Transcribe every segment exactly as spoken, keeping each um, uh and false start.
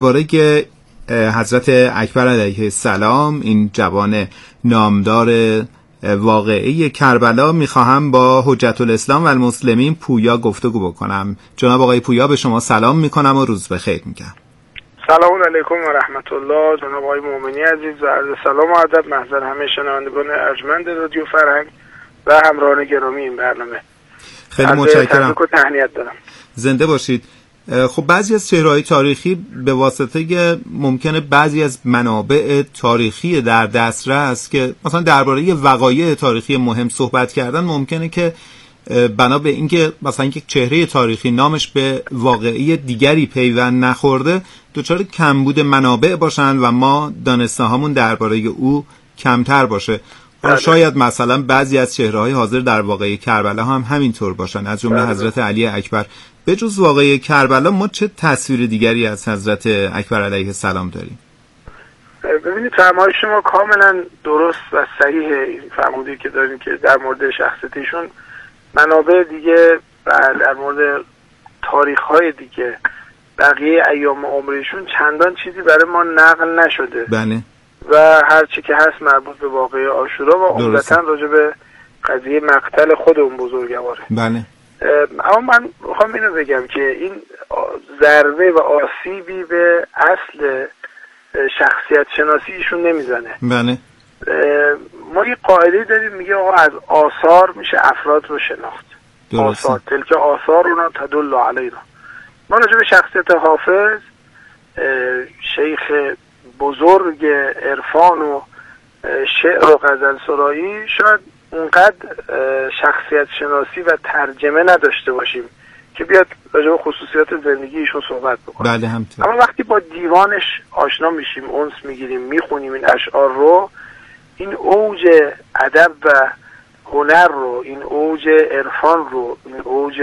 باره که حضرت اکبر علیه السلام، این جوان نامدار واقعی کربلا، میخواهم با حجت الاسلام و المسلمین پویا گفتگو بکنم. جناب آقای پویا، به شما سلام میکنم و روز بخیر میگم. سلام علیکم و رحمت الله. جناب آقای مومنی عزیز و عرض سلام و ادب محضر همه شنوندگان ارجمند رادیو فرهنگ و همراهان گرامی این برنامه. خیلی متشکرم. تبریک و تهنیت دارم. زنده باشید. خب بعضی از چهره‌های تاریخی به واسطه ممکنه بعضی از منابع تاریخی در دسترس که مثلا درباره وقایع تاریخی مهم صحبت کردن، ممکنه که بنا به اینکه مثلا یک چهره تاریخی نامش به واقعی دیگری پیوند نخورده دچار کمبود منابع باشن و ما دانسته‌هامون درباره او کمتر باشه. حالا شاید مثلا بعضی از چهره‌های حاضر در واقعه کربلا هم همینطور باشن، از جمله حضرت علی اکبر. به جز واقعه کربلا ما چه تصویر دیگری از حضرت اکبر علیه السلام داریم؟ ببینید، فرمایش شما کاملا درست و صحیح. این فرمودی که داریم که در مورد شخصیت ایشون منابع دیگه و در مورد تاریخ‌های دیگه بقیه ایام عمرشون چندان چیزی برای ما نقل نشده. بله. و هر چی که هست مربوط به واقعه عاشورا و عمدتاً راجع به قضیه مقتل خود اون بزرگواره. بله. اما من میخوام اینو بگم که این ضربه و آسیبی به اصل شخصیت شناسی ایشون نمیزنه. بله. ما یه قاعده داریم میگه آقا از آثار میشه افراد رو شناخت. آثار تلک آثار اونا تدل علینا. ما راجع به شخصیت حافظ، شیخ بزرگ عرفان و شعر و غزل سرایی، شاید اونقدر شخصیت شناسی و ترجمه نداشته باشیم که بیاد راجع به خصوصیات زندگی ایشون صحبت بکنیم. بله همینطور. اما وقتی با دیوانش آشنا میشیم، اونس میگیریم، میخونیم این اشعار رو، این اوج ادب و هنر رو، این اوج عرفان رو، این اوج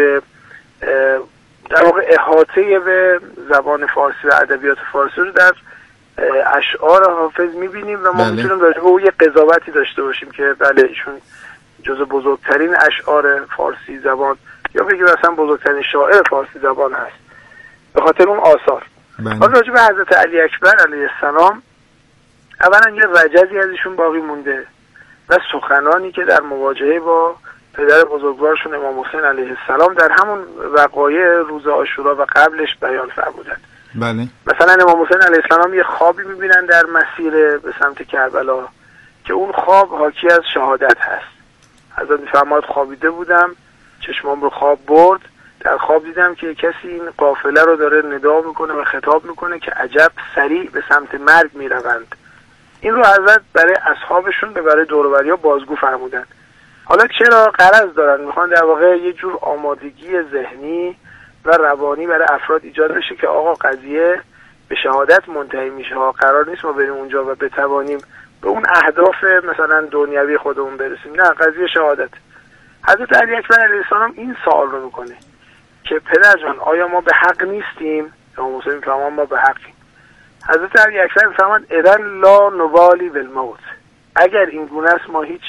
در واقع احاطه به زبان فارسی و ادبیات فارسی رو در اشعار حافظ میبینیم و ما میتونیم بله. راجع به اون یه قضاوتی داشته باشیم که بله ایشون جزو بزرگترین اشعار فارسی زبان یا بگیم مثلا بزرگترین شاعر فارسی زبان هست به خاطر اون آثار. حالا راجع به حضرت علی اکبر علیه السلام، اولا یه رجزی از ایشون باقی مونده و سخنانی که در مواجهه با پدر بزرگوارشون امام حسین علیه السلام در همون وقایع روز عاشورا و قبلش بیان فرمودن. بله. مثلا امام حسین علیه السلام یه خوابی میبینن در مسیر به سمت کربلا که اون خواب حاکی از شهادت هست. حضرت میفرماد خوابیده بودم، چشمام رو خواب برد، در خواب دیدم که کسی این قافله رو داره ندا میکنه و خطاب میکنه که عجب سریع به سمت مرگ میروند. این رو حضرت برای اصحابشون به برای دور و بریا بازگو فرمودن. حالا چرا غرض دارن؟ میخوان در واقع یه جور آمادگی ذهنی و روانی برای افراد ایجاد بشه که آقا قضیه به شهادت منتهی میشه ها، قرار نیست ما بریم اونجا و بتوانیم به اون اهداف مثلا دنیوی خودمون برسیم، نه، قضیه شهادت. حضرت علی اکبر علیه السلام این سوال رو میکنه که پدر جان آیا ما به حق نیستیم؟ امام حسین میفرمان ما به حقیم. حضرت علی اکبر میفرمان اذن لا نبالی بالموت، اگر این گونه است ما هیچ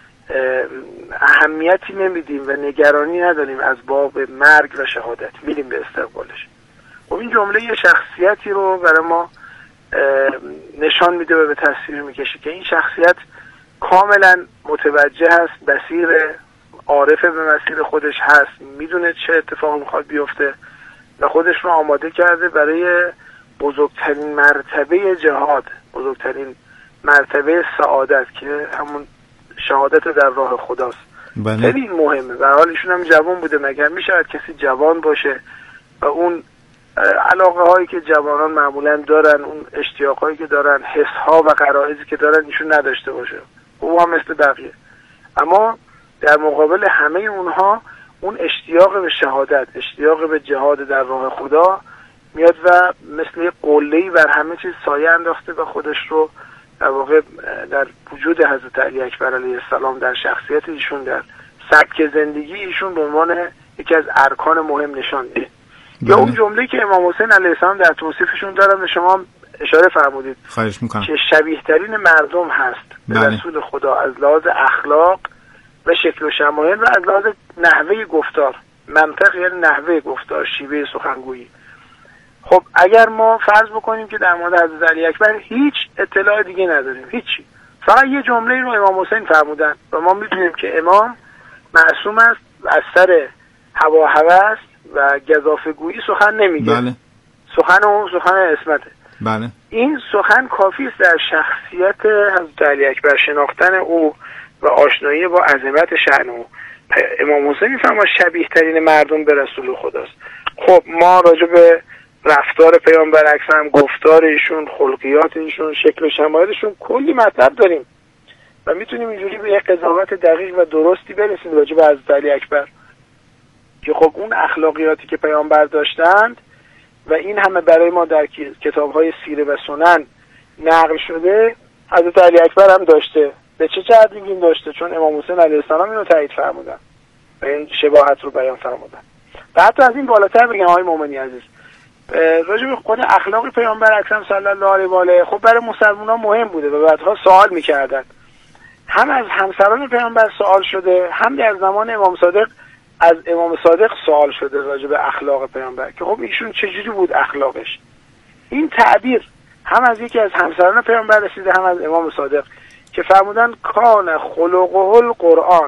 اهمیتی نمیدیم و نگرانی نداریم از باب مرگ و شهادت، میریم به استقبالش. و این جمله یه شخصیتی رو برای ما نشان میده و به تصویر میکشه که این شخصیت کاملا متوجه هست، بصیر، عارف به مسیر خودش هست، میدونه چه اتفاقی میخواد بیفته و خودش رو آماده کرده برای بزرگترین مرتبه جهاد، بزرگترین مرتبه سعادت که همون شهادت در راه خداست. بله. خیلی مهمه. و حال ایشون هم جوان بوده، مگر میشود کسی جوان باشه و اون علاقه هایی که جوانان معمولا دارن، اون اشتیاق هایی که دارن، حس ها و غرایزی که دارن ایشون نداشته باشه؟ او هم مثل بقیه. اما در مقابل همه اونها اون اشتیاق به شهادت، اشتیاق به جهاد در راه خدا میاد و مثل یه قله‌ای بر همه چیز سایه انداخته و خودش رو در واقع در وجود حضرت علی اکبر علیه السلام، در شخصیت ایشون، در سبک زندگی ایشون به عنوان یکی از ارکان مهم نشان میده. یا اون جمله که امام حسین علیه السلام در توصیفشون دارن به شما اشاره فرمودید، خواهش میکنم، که شبیه ترین مردم هست به بله. رسول خدا از لحاظ اخلاق و شکل و شمایل و از لحاظ نحوه گفتار. منطق یعنی نحوه گفتار، شیوه سخنگویی. خب اگر ما فرض بکنیم که در مورد حضرت علی اکبر هیچ اطلاع دیگه نداریم، هیچی، فقط یه جمله رو امام حسین فرمودن و ما میدونیم که امام معصوم است، از سر هوا هوس و گزافه‌گویی سخن نمیگه. بله. سخن اون سخن عصمته. بله. این سخن کافی است در شخصیت حضرت علی اکبر، شناختن او و آشنایی با عظمت شأن او. امام حسین میفهمه شبیه ترین مردم به رسول خداست. خب ما راجع به رفتار پیامبر اکرم، گفتار ایشون، خلقیات ایشون، شکل و شمایلشون کلی مطلب داریم و میتونیم اینجوری به یک قضاوت دقیق و درستی برسیم راجع به حضرت علی اکبر که خب اون اخلاقیاتی که پیامبر داشتند و این همه برای ما در کتاب‌های سیره و سنن نقل شده، حضرت علی اکبر هم داشته. به چه جهت میگیم داشته؟ چون امام حسین علیه السلام اینو تایید فرمودن و این شباهت رو بیان فرمودن. و حتی از این بالاتر بگم آقای مومنی عزیز، راجع به خود اخلاق پیامبر اکرم صلی الله علیه و آله خب برای مسلمانان مهم بوده و بعدها سوال میکردن. هم از همسران پیامبر سوال شده، هم در زمان امام صادق از امام صادق سوال شده راجع به اخلاق پیامبر که خب ایشون چجوری بود اخلاقش. این تعبیر هم از یکی از همسران پیامبر رسیده، هم از امام صادق که فرمودن کان خلقه القرآن،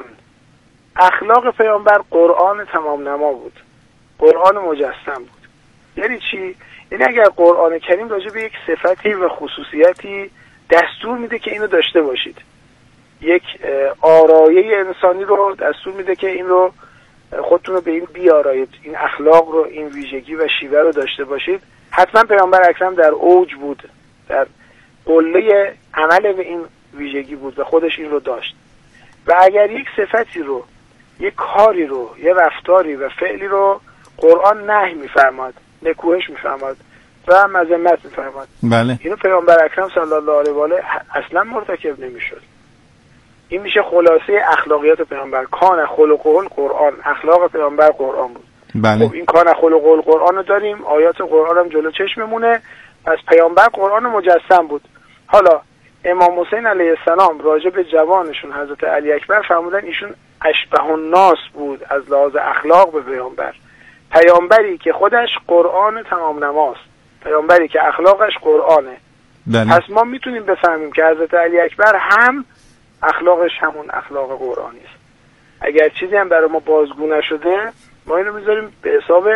اخلاق پیامبر قرآن تمام نما بود، قرآن مجسم بود. یعنی چی؟ یعنی اگر قرآن کریم راجع به یک صفتی و خصوصیتی دستور میده که اینو داشته باشید، یک آرایه انسانی رو دستور میده که این رو خودتون رو به این بیارایید، این اخلاق رو، این ویژگی و شیوه رو داشته باشید، حتما پیامبر اکرم در اوج بود، در قله عمل به این ویژگی بود و خودش این رو داشت. و اگر یک صفتی رو، یک کاری رو، یک رفتاری و فعلی رو قرآن نهی می‌فرماد، نکوهش می‌فرماد و مذمت می‌فرماد، بله، اینو پیامبر اکرم صلی الله علیه و آله اصلا مرتکب نمی‌شد. این میشه خلاصه اخلاقیات پیامبر. کان خلقه القرآن، اخلاق پیامبر قرآن بود. بله. خب این کان خلقه القرآن رو داریم، آیات قرآن هم جلو چشممونه، از پیامبر قرآن مجسم بود. حالا امام حسین علیه السلام راجع به جوانشون حضرت علی اکبر فرمودن ایشون اشبه الناس بود از لحاظ اخلاق به پیامبر، پیامبری که خودش قرآن تمام نماست، پیامبری که اخلاقش قرآنه. بله. پس ما میتونیم بفهمیم که حضرت علی اکبر هم اخلاقش همون اخلاق قرآنی است. اگر چیزی هم برای ما بازگو نشده، ما اینو میذاریم به حساب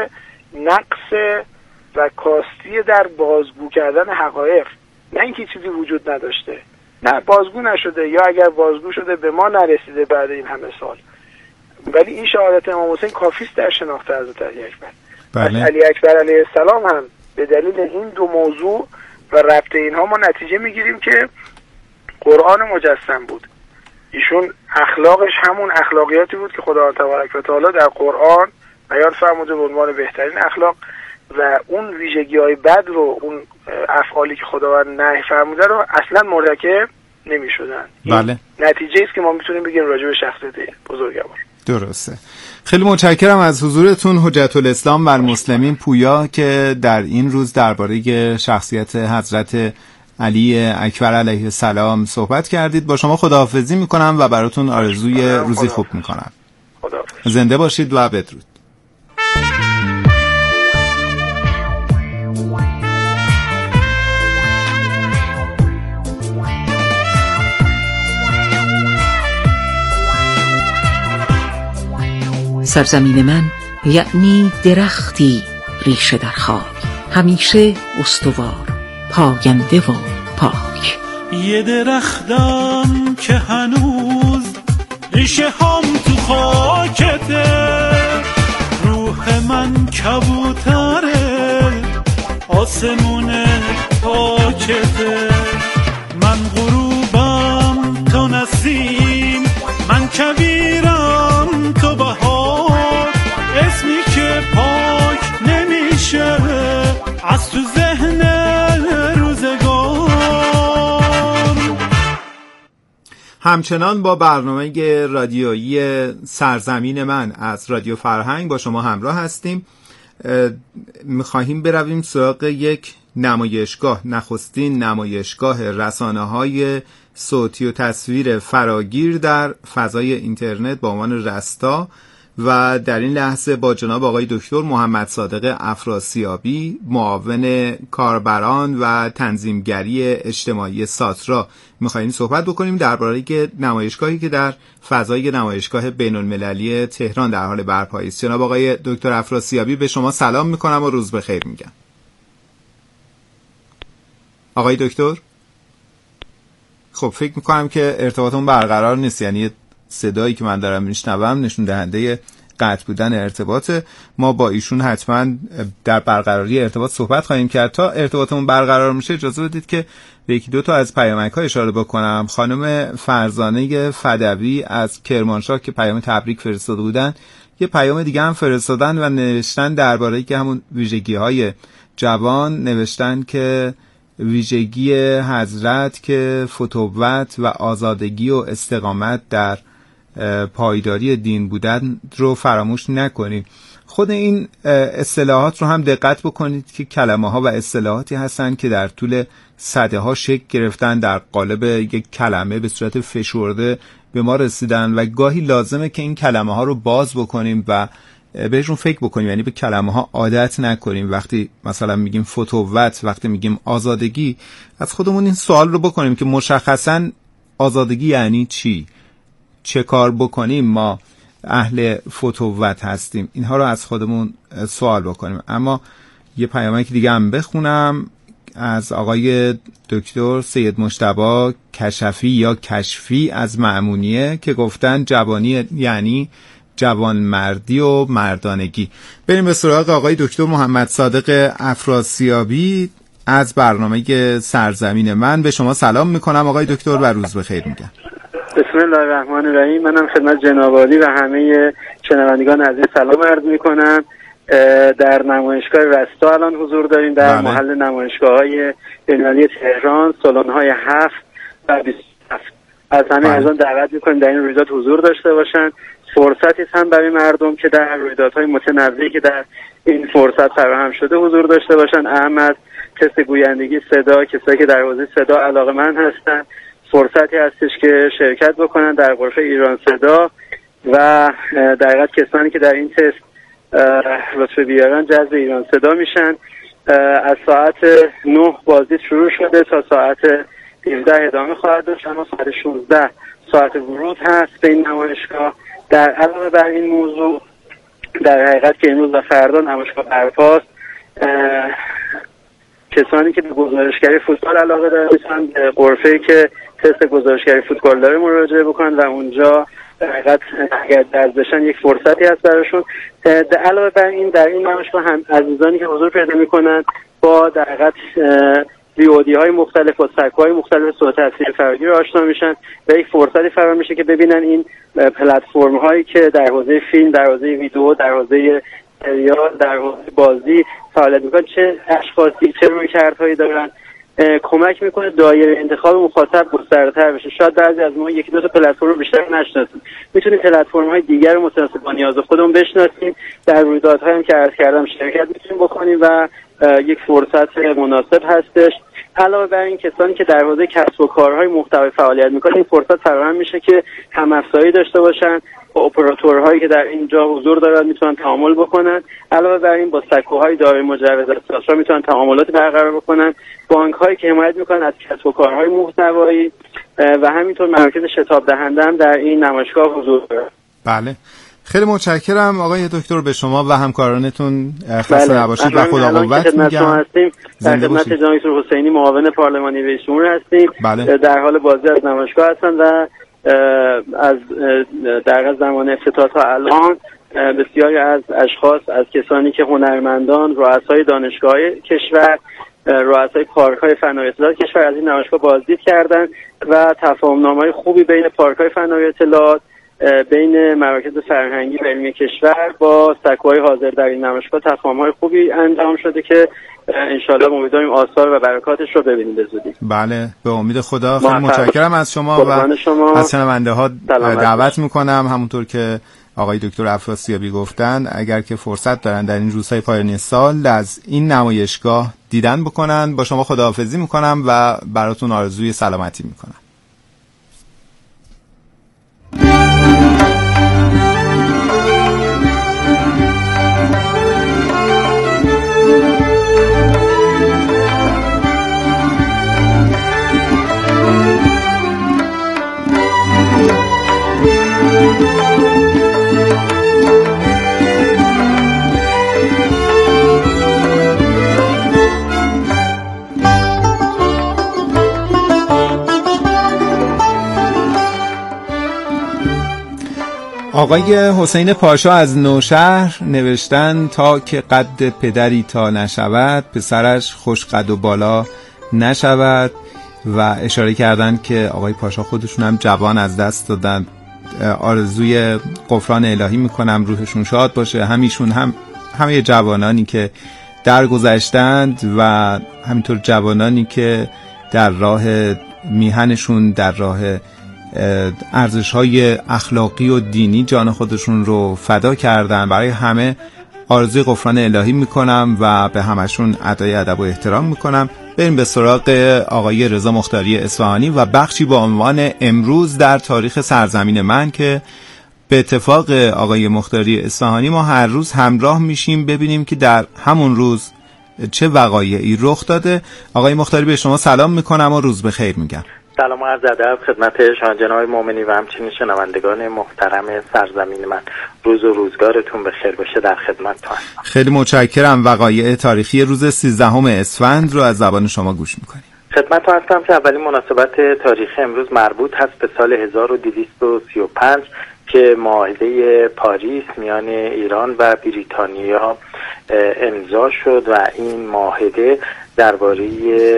نقص و کاستی در بازگو کردن حقایق، نه اینکه چیزی وجود نداشته، نه بازگو نشده، یا اگر بازگو شده به ما نرسیده بعد این همه سال. ولی این شهادت امام حسین کافیست در شناخت حضرت علی اکبر. بله. علی اکبر علیه السلام هم به دلیل این دو موضوع و ربط اینها ما نتیجه میگیریم که قرآن مجسم بود. ایشون اخلاقش همون اخلاقیاتی بود که خداوند تبارک و تعالی در قرآن بیان فرموده به عنوان بهترین اخلاق و اون ویژگی‌های بد رو، اون افعالی که خداوند نهی فرموده رو اصلا مرتکب نمی‌شدن. بله. نتیجه است که ما میتونیم بگیم راجع به شخصیت بزرگوار. درسته. خیلی متشکرم از حضورتون حجت الاسلام و المسلمین پویا که در این روز درباره شخصیت حضرت علی اکبر علیه السلام صحبت کردید. با شما خداحافظی میکنم و براتون آرزوی روزی خوب میکنم. خداحافظ. زنده باشید و بدرود. سرزمین من یعنی درختی ریشه در خاک، همیشه استوار، پاینده و پاک. یه درختم که هنوز ریشه هم تو خاکته، روح من کبوتره، آسمون پاکته، من غروبم تو نسیم، من کبیرم تو بهار، اسمی که پاک نمیشه از تو ذهن روزگار. همچنان با برنامه رادیویی سرزمین من از رادیو فرهنگ با شما همراه هستیم. میخواهیم برویم سراغ یک نمایشگاه، نخستین نمایشگاه رسانه‌های صوتی و تصویر فراگیر در فضای اینترنت با عنوان رستا و در این لحظه با جناب آقای دکتر محمد صادق افراسیابی، معاون کاربران و تنظیمگری اجتماعی ساترا می‌خوایم صحبت بکنیم درباره نمایشگاهی که در فضای نمایشگاه بین‌المللی تهران در حال برپایی است. جناب آقای دکتر افراسیابی، به شما سلام می‌کنم و روز بخیر میگم. آقای دکتر، خب فکر می‌کنم که ارتباطمون برقرار نیست، یعنی صدایی که من دارم میشنوم نشون دهنده قطع بودن ارتباط. ما با ایشون حتما در برقراری ارتباط صحبت خواهیم کرد. تا ارتباطمون برقرار میشه اجازه بدید که به یکی دو تا از پیامک‌ها اشاره بکنم. خانم فرزانه فدوی از کرمانشاه که پیام تبریک فرستاده بودن، یه پیام دیگه هم فرستادن و نوشتن درباره که همون ویژگی‌های جوان، نوشتن که ویژگی حضرت که فتوت و آزادگی و استقامت در پایداری دین بودن رو فراموش نکنید. خود این اصطلاحات رو هم دقت بکنید که کلمه ها و اصطلاحاتی هستن که در طول سده ها شکل گرفتن، در قالب یک کلمه به صورت فشرده به ما رسیدن و گاهی لازمه که این کلمه ها رو باز بکنیم و بهشون فکر بکنیم، یعنی به کلمه ها عادت نکنیم. وقتی مثلا میگیم فتوت، وقتی میگیم آزادگی، از خودمون این سوال رو بکنیم که مشخصاً آزادگی یعنی چی؟ چه کار بکنیم ما اهل فتوت هستیم؟ اینها رو از خودمون سوال بکنیم. اما یه پیامک دیگه هم بخونم از آقای دکتر سید مجتبی کشفی یا کشفی از مأمونیه که گفتن جوانی یعنی جوانمردی و مردانگی. بریم به سراغ آقای دکتر محمد صادق افراسیابی از برنامه سرزمین من. به شما سلام میکنم آقای دکتر و روز بخیر میگم. بسم الله الرحمن الرحیم. منم خدمت جناب عالی و همه شنوندگان عزیز سلام عرض میکنم. در نمایشگاه رستا الان حضور داریم در بله. محل نمایشگاه‌های بین‌المللی تهران، سالن‌های هفت و بیست و هفت. از همه عزیزان دعوت میکنیم در این رویداد حضور داشته باشن. فرصتی هم برای مردم که در رویدادهای متنوعی که در این فرصت فراهم شده حضور داشته باشن، اهم از تست گویندگی صدا، کسایی که در حوزه صدا علاقه‌مند هستن، فرصتی هستش که شرکت بکنن در غرفه ایران صدا و در حقیقت کسانی که در این تست رتبه بیارن جذب ایران صدا میشن. از ساعت نه بازدید شروع شده تا ساعت هفده ادامه خواهد داشت، اما ساعت شانزده ساعت ورود هست به این نمایشگاه. در علاوه بر این موضوع در حقیقت که امروز و فردا نمایشگاه برپاست، کسانی که به گزارشگری فوتبال علاقه دارن میتونن به غرفه‌ای که تست گزارشگری فوتبال داره مراجعه بکنن و اونجا در حقیقت اگر درز بشن یک فرصتی هست براشون. علاوه بر این در این نمایشگاه هم عزیزانی که حضور پیدا میکنن با در حقیقت ویودی های مختلف با سکوهای مختلف صوت تصویر فرهنگی رو آشنا میشن و یک فرصتی فراهم میشه که ببینن این پلتفرم هایی که در حوزه فیلم، در حوزه ویدیو، در حوزه سریال، در حوزه بازی فعالیت میکنن، چه اشخاصی، چه رویکردهایی دارن، کمک میکنه دایره انتخاب مخاطب گسترده‌تر بشه. شاید بعضی از ما یکی دو تا پلتفرم رو بیشتر نشناسیم، میتونیم پلتفرم‌های دیگر رو متناسب با نیاز خودمون بشناسیم، در رویدادهایی هم که عرض کردم شرکت میتونیم بکنیم و یک فرصت مناسب هستش. علاوه بر این کسانی که در حوزه کسب و کارهای محتوای فعالیت میکنن این فرصت فراهم میشه که هم افزایی داشته باشن، با اپراتورهایی که در اینجا حضور دارن میتونن تعامل بکنن. علاوه بر این با سکوهای دارای مجوز از ساترا میتونن تعاملات برقرار بکنن. بانک‌هایی که حمایت میکنن از کسب و کارهای محتوایی و همینطور مراکز شتاب دهنده هم در این نمایشگاه حضور دارن. بله، خیلی متشکرم آقای دکتر، به شما و همکارانتون خسته نباشید و خدا قوت میگم. در خدمت جناب دکتر حسینی معاون پارلمانی رئیس جمهور هستیم. بله. در حال بازی از نمایشگاه هستن و از در زمان افتتاح تا الان بسیاری از اشخاص، از کسانی که هنرمندان، رؤسای دانشگاه‌های کشور، رؤسای پارک‌های فناوری اطلاعات کشور از این نمایشگاه بازدید کردند و تفاهم‌نامه‌های خوبی بین پارک‌های فناوری اطلاعات، بین مراکز فرهنگی و علمی کشور با سکوهای حاضر در این نمایشگاه تفاهم‌های خوبی انجام شده که انشالله امیدواریم آثار و برکاتش رو ببینیم به زودی. بله، به امید خدا. خیلی متشکرم از شما و شما. از شنونده ها دعوت میکنم همونطور که آقای دکتر افراسیابی گفتن اگر که فرصت دارن در این روزهای پایانی سال از این نمایشگاه دیدن بکنن. با شما خداحافظی میکنم و براتون آرزوی سلامتی میکنم. آقای حسین پاشا از نوشهر نوشتن تا که قد پدری تا نشود پسرش خوش قد و بالا نشود و اشاره کردن که آقای پاشا خودشون هم جوان از دست دادن. آرزوی غفران الهی میکنم روحشون شاد باشه، همیشون هم همه جوانانی که درگذشتند و همینطور جوانانی که در راه میهنشون در راه ارزش‌های اخلاقی و دینی جان خودشون رو فدا کردن. برای همه آرزوی غفران الهی میکنم و به همشون ادای ادب و احترام میکنم. بریم به سراغ آقای رضا مختاری اصفهانی و بخشی با عنوان امروز در تاریخ سرزمین من که به اتفاق آقای مختاری اصفهانی ما هر روز همراه میشیم ببینیم که در همون روز چه وقایعی رخ داده. آقای مختاری به شما سلام میکنم و روز بخیر میگم. سلام و عرض ادب خدمت شما جناب مومنی و همچنین شنوندگان محترم سرزمین من. روز و روزگارتون بخیر باشه. در خدمتتون. خیلی متشکرم. وقایع تاریخی روز سیزدهم اسفند رو از زبان شما گوش میکنیم. خدمتتون هستم که اولین مناسبت تاریخی امروز مربوط هست به سال هزار و دویست و سی و پنج که معاهده پاریس میان ایران و بریتانیا امضا شد و این معاهده درباره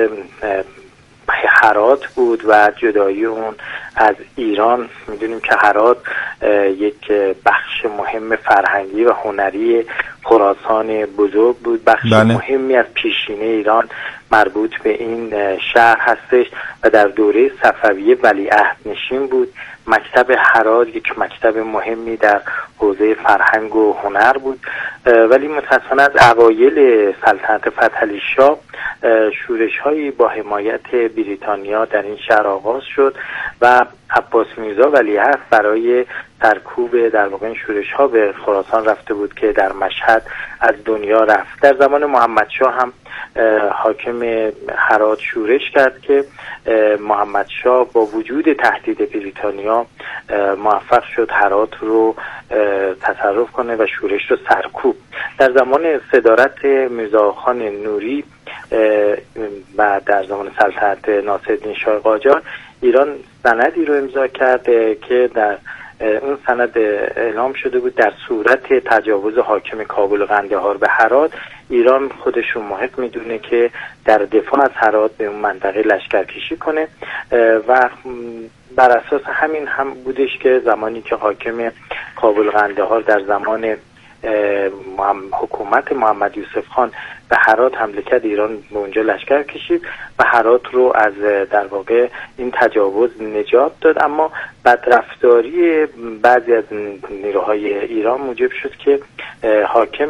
هرات بود و جدایی اون از ایران. میدونیم که هرات یک بخش مهم فرهنگی و هنری خراسان بزرگ بود، بخش بله. مهمی از پیشینه ایران مربوط به این شهر هستش و در دوره صفویه ولیعهد نشین بود. مکتب هرات یک مکتب مهمی در حوزه فرهنگ و هنر بود، ولی متأسفانه از اوایل سلطنت فتحعلی شاه شورش هایی با حمایت بریتانیا در این شهر آغاز شد و عباس میرزا ولیعهد برای سرکوب در واقع این شورش ها به خراسان رفته بود که در مشهد از دنیا رفت. در زمان محمد شاه هم حاکم هرات شورش کرد که محمد شاه با وجود تهدید بریتانیا موفق شد هرات رو تصرف کنه و شورش رو سرکوب. در زمان صدارت میرزا خان نوری و در زمان سلطنت ناصرالدین شاه قاجار ایران سندی رو امضا کرد که در اون سند اعلام شده بود در صورت تجاوز حاکم کابل و قندهار به هرات ایران خودشون محق میدونه که در دفاع از هرات به اون منطقه لشکرکشی کنه و بر اساس همین هم بودش که زمانی که حاکم کابل و قندهار در زمان حکومت محمد یوسف خان به هرات حمله کرد ایران به اونجا لشکر کشید و هرات رو از در واقع این تجاوز نجات داد. اما بدرفتاری بعضی از نیروهای ایران موجب شد که حاکم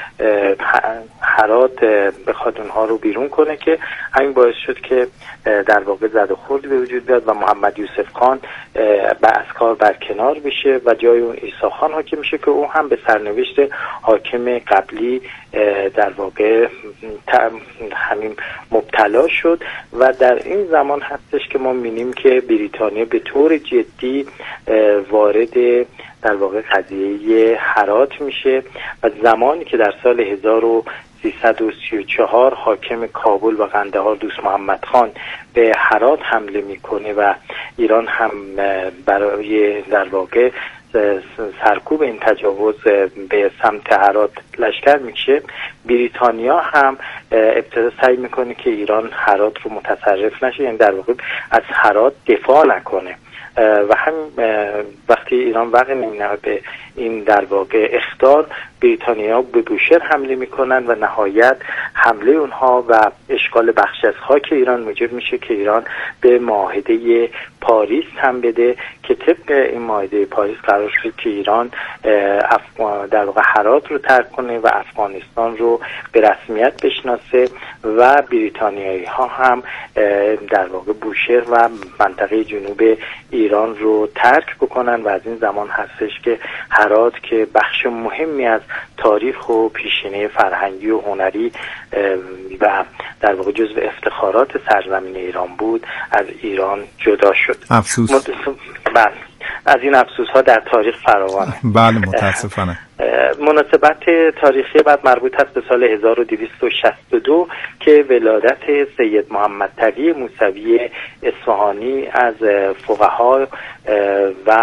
هرات بخواد اونها رو بیرون کنه که همین باعث شد که در واقع زد و خورد به وجود بیاد و محمد یوسف خان از کار برکنار بشه و جای اون عیسی خان حاکم میشه که اون هم به سرنوشت حاکم قبلی در واقع همین مبتلا شد و در این زمان هستش که ما می‌بینیم که بریتانیا به طور جدی وارد در واقع قضیه هرات میشه و زمانی که در سال هزار و سیصد و سی و چهار حاکم کابل و قندهار دوست محمد خان به هرات حمله میکنه و ایران هم برای در واقع سرکوب این تجاوز به سمت هرات لشکر میشه، بریتانیا هم ابتدا سعی میکنه که ایران هرات رو متصرف نشه، یعنی در واقع از هرات دفاع نکنه و هم وقتی ایران وقع نمی‌نه به این در واقع اخطار بریتانیا به بوشهر حمله میکنن و نهایت حمله اونها و اشغال بخش از خاک ایران موجب میشه که ایران به معاهده پاریس هم بده که طبق این معاهده پاریس قرار شد که ایران در واقع هرات رو ترک کنه و افغانستان رو به رسمیت بشناسه و بریتانیایی ها هم در واقع بوشهر و منطقه جنوب ایران رو ترک بکنن و از این زمان هستش که هرات که بخش مهمی از تاریخ و پیشینه فرهنگی و هنری و در واقع جزو افتخارات سرزمین ایران بود از ایران جدا شد. افسوس. بله. از این افسوس ها در تاریخ فراوانه. بله متاسفانه. مناسبت تاریخی بعد مربوط است به سال هزار و دویست و شصت و دو که ولادت سید محمد تقی موسوی اصفهانی از فقها و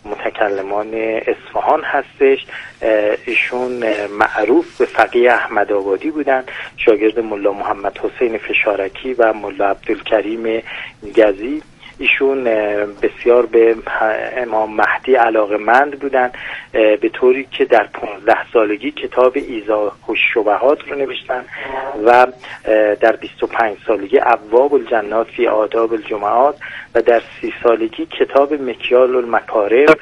متکلمان اصفهان هستش. ایشون معروف به فقیه احمد آبادی بودن، شاگرد ملا محمد حسین فشارکی و ملا عبدالکریم گزی. ایشون بسیار به امام مهدی علاقه‌مند بودن، به طوری که در پانزده سالگی کتاب ایضاح الشبهات رو نوشتن و در بیست و پنج سالگی ابواب الجنات فی آداب الجمعات و در سی سالگی کتاب مکیال المکارم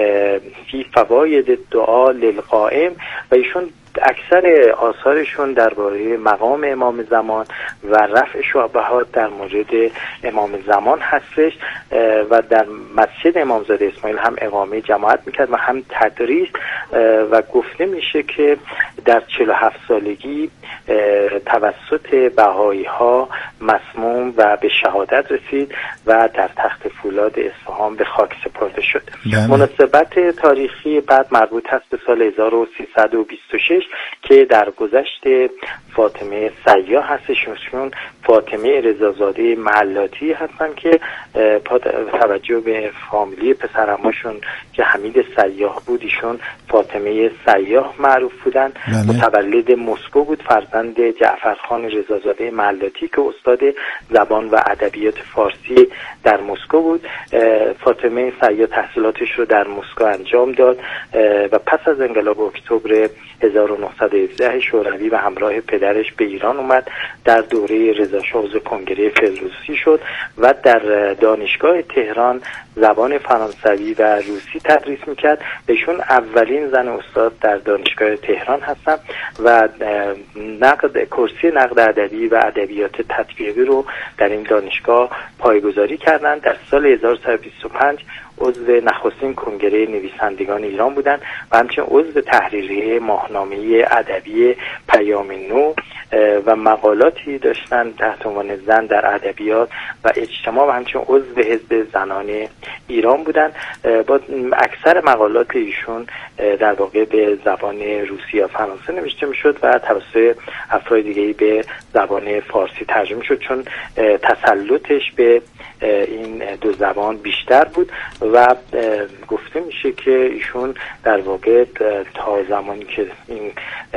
فی فواید دعا للقائم. و ایشون اکثر آثارشون درباره مقام امام زمان و رفع شبهات در مورد امام زمان هستش و در مسجد امامزاده اسماعیل هم اقامه جماعت میکرد و هم تدریس و گفته میشه که در چهل و هفت سالگی توسط بهایی ها مسموم و به شهادت رسید و در تخت فولاد اصفهان به خاک سپرده شد. مناسبت تاریخی بعد مربوط هست به سال هزار و سیصد و بیست و شش که در گذشت فاطمه سیاح هستشون. فاطمه رضازاده محلاتی هستن که توجه به فامیلی پسرعموشون که حمید سیاح بود، ایشون فاطمه سیاح معروف بودن. متولد مسکو بود، فرزند جعفرخان رضازاده محلاتی که استاد زبان و ادبیات فارسی در مسکو بود. فاطمه سیاح تحصیلاتش رو در مسکو انجام داد و پس از انقلاب اکتبر هزار و نهصد و هفده شوروی و همراه پدرش به ایران اومد. در دوره رضا شاه عضو کنگره فردوسی شد و در دانشگاه تهران زبان فرانسوی و روسی تدریس میکرد. ایشون اولین زن استاد در دانشگاه تهران هستن و نقد کرسی نقد ادبی و ادبیات تطبیقی رو در این دانشگاه پایه‌گذاری کردند. در سال هزار و سیصد و بیست و پنج عضو نخستین کنگره نویسندگان ایران بودند و همچنین عضو تحریریه ماهنامه ادبی پیام نو و مقالاتی داشتن تحت عنوان زن در ادبیات و اجتماع و همچنین عضو حزب زنان ایران بودند. با اکثر مقالات ایشون در واقع به زبان روسی یا فرانسه نوشته میشد و توسط افراد دیگه‌ای به زبان فارسی ترجمه شد، چون تسلطش به این دو زبان بیشتر بود و گفته میشه که ایشون در واقع تا زمانی که این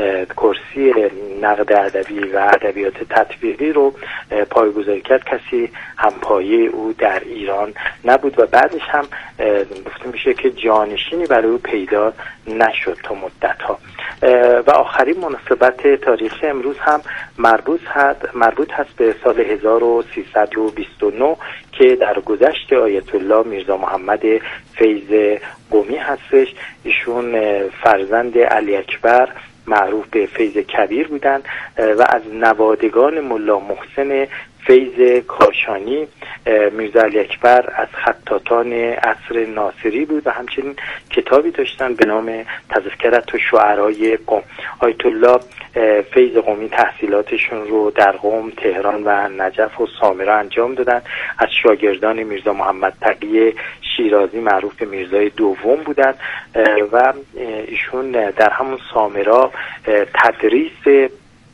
کرسی نقد ادبی و ادبیات تطبیقی رو پایه‌گذاری کرد کسی همپایه او در ایران نبود و بعدش هم گفته میشه که جانشینی برای او پیدا نشد تا مدت‌ها. و آخرین مناسبت تاریخی امروز هم مربوط هست مربوط هست به سال هزار و سیصد و بیست و نه که در گذشت آیت الله میرزا محمد فیض قمی هستش. ایشون فرزند علی اکبر معروف به فیض کبیر بودند و از نوادگان ملا محسن فیض کاشانی. میرزا علی اکبر از خطاطان عصر ناصری بود و همچنین کتابی داشتن به نام تذکرت و شعرای قم. آیت الله فیض قمی تحصیلاتشون رو در قم، تهران و نجف و سامره انجام دادن. از شاگردان میرزا محمد تقی شیرازی معروف به میرزای دوم بودن و ایشون در همون سامره تدریس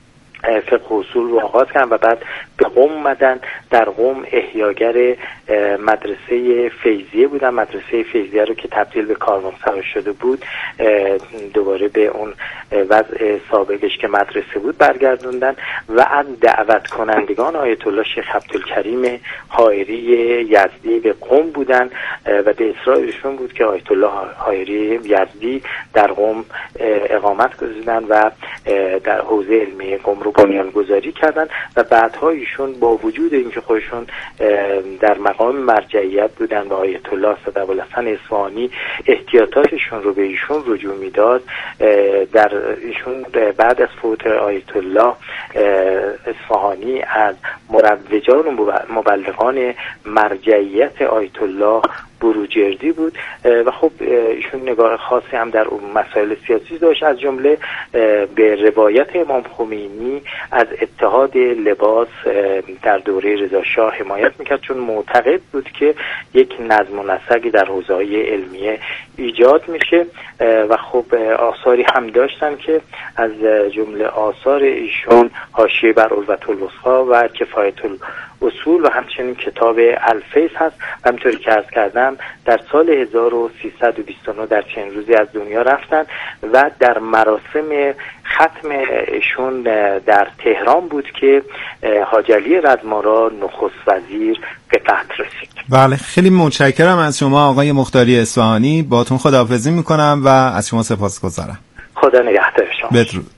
فقه اصول رو آغاز کردن و بعد به قم اومدن. در قم احیاگر مدرسه فیضیه بودن. مدرسه فیضیه رو که تبدیل به کاروانسرا شده بود دوباره به اون وضع سابقش که مدرسه بود برگردوندن و از دعوت کنندگان آیت الله شیخ عبدالکریم حائری یزدی به قم بودن و به اصرارشون بود که آیت الله حائری یزدی در قم اقامت گذاشتن و در حوزه علمی قم رو بنیانگذاری کردن و بعدها ایشون با وجود اینکه خودشون در مقام مرجعیت بودن و آیت الله صدابالحسن اصفهانی احتیاطاتشون رو به ایشون رجوع میداد، در ایشون بعد از فوت آیت الله اصفهانی از مروجان و مبلغان مرجعیت آیت الله بروجردی بود و خب ایشون نگاه خاصی هم در مسائل سیاسی داشت. از جمله به روایت امام خمینی از اتحاد لباس در دوره رضا شاه حمایت میکرد، چون معتقد بود که یک نظم و نسقی در حوزه‌های علمیه ایجاد میشه و خب آثاری هم داشتن که از جمله آثار ایشون حاشیه بر عروة الوثقی و کفایت الاصول و همچنین کتاب الفیض هست. همینطوری که عرض کردم هم در سال هزار و سیصد و بیست و نه در چنین روزی از دنیا رفتن و در مراسم ختم ایشون در تهران بود که حاج علی رزمارا نخست وزیر به قتل رسید. بله، خیلی متشکرم از شما آقای مختاری اصفهانی. باهاتون خداحافظی میکنم و از شما سپاسگزارم. خدا نگهدار شما. بدرود.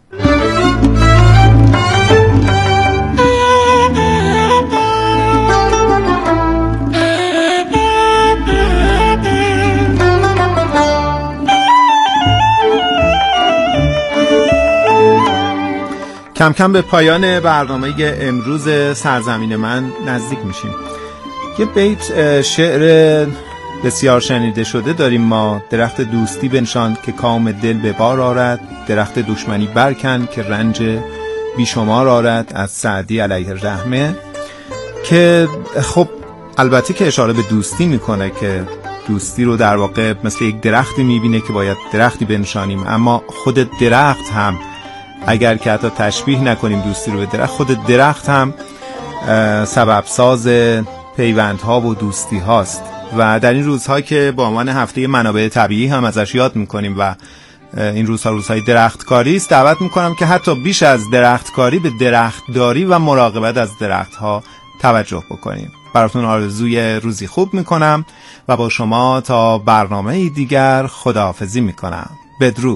کم کم به پایان برنامه امروز سرزمین من نزدیک میشیم. یه بیت شعر بسیار شنیده شده داریم ما: درخت دوستی بنشان که کام دل به بار آرد، درخت دشمنی برکن که رنج بیشمار آرد، از سعدی علیه الرحمه، که خب البته که اشاره به دوستی میکنه که دوستی رو در واقع مثل یک درختی میبینه که باید درختی بنشانیم، اما خود درخت هم اگر که حتی تشبیه نکنیم دوستی رو به درخت، خود درخت هم سبب ساز پیوندها و دوستی هاست. و در این روزها که با عنوان هفته منابع طبیعی هم ازش یاد میکنیم و این روزها روزهای درختکاری است، دعوت میکنم که حتی بیش از درختکاری به درختداری و مراقبت از درختها توجه بکنیم. براتون آرزوی روزی خوب میکنم و با شما تا برنامه دیگر خداحافظی میکنم. بدرود.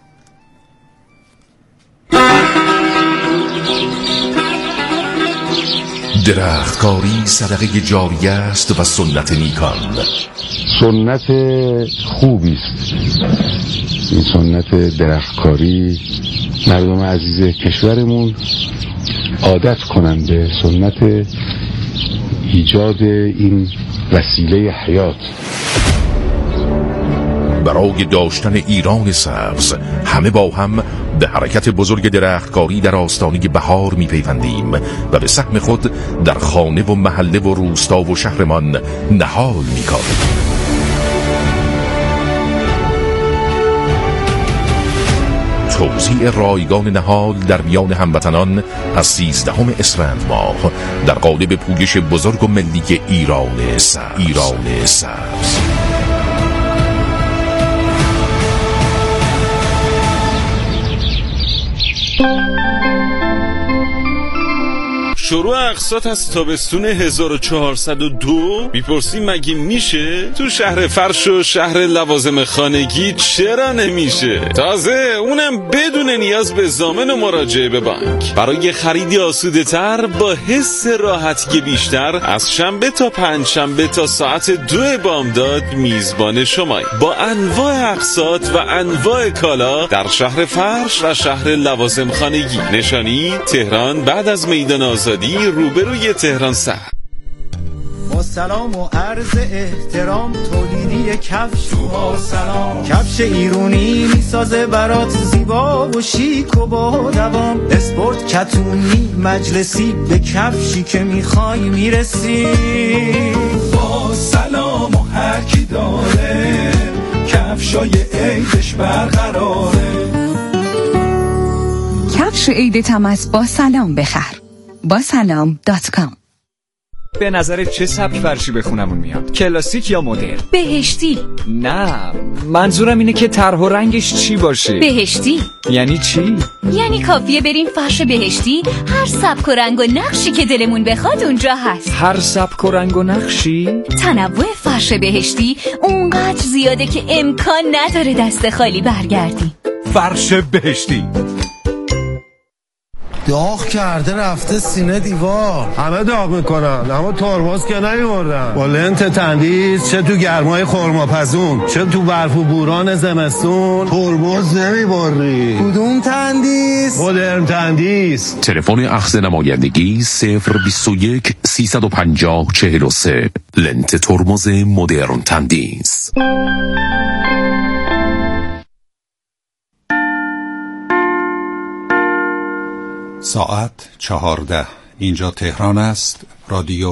درختکاری صدقه جاریه است و سنت نیکان. سنت خوبی است این سنت درختکاری. مردم عزیز کشورمون عادت کنند به سنت ایجاد این وسیله حیات. برای داشتن ایران سبز همه با هم به حرکت بزرگ درختکاری در آستانه بهار می‌پیوندیم و به سهم خود در خانه و محله و روستا و شهرمان نهال می‌کاریم. توزیع رایگان نهال در میان هموطنان از سیزدهم اسفند ماه در قالب پویش بزرگ و ملی ایران سبز. ایران سبز. شروع اقساط از تابستون هزار و چهارصد و دو میپرسی مگه میشه؟ تو شهر فرش و شهر لوازم خانگی چرا نمیشه؟ تازه اونم بدون نیاز به ضامن و مراجعه به بانک. برای خریدی آسوده تر با حس راحتی بیشتر از شنبه تا پنج شنبه تا ساعت دو بامداد میزبان شمایی با انواع اقساط و انواع کالا در شهر فرش و شهر لوازم خانگی. نشانی تهران بعد از میدان آزادی روبروی تهران سر. با سلام و عرض احترام تولیدی کفش با سلام، کفش ایرونی میسازه برات زیبا و شیک و با دوام. اسپورت کتونی مجلسی به کفشی که میخوای میرسی. با سلام و هر کی داره کفشای عیدش برقراره. کفش عیدت هم از با سلام بخر. با سلام دات کام. به نظرت چه سبک فرشی به خونمون میاد؟ کلاسیک یا مدرن؟ بهشتی. نه، منظورم اینه که طرح و رنگش چی باشه. بهشتی. یعنی چی؟ یعنی کافیه بریم فرش بهشتی، هر سبک و رنگ و نقشی که دلمون بخواد اونجا هست. هر سبک و رنگ و نقشی؟ تنوع فرش بهشتی اونقدر زیاده که امکان نداره دست خالی برگردی. فرش بهشتی داغ کرده رفته سینه دیوار. همه داغ میکنن اما ترمز که نمیمردن. با لنت تندیس چه تو گرمای خرماپزون چه تو برف و بوران زمستون ترمز نمیبری. کدوم تندیس؟ مدرن تندیس. تلفن اخذ نمایندگی صفر بیست و یک سیصد و پنجاه چهل و سه. لنت ترمز مدرن تندیس. ساعت چهارده. اینجا تهران است. رادیو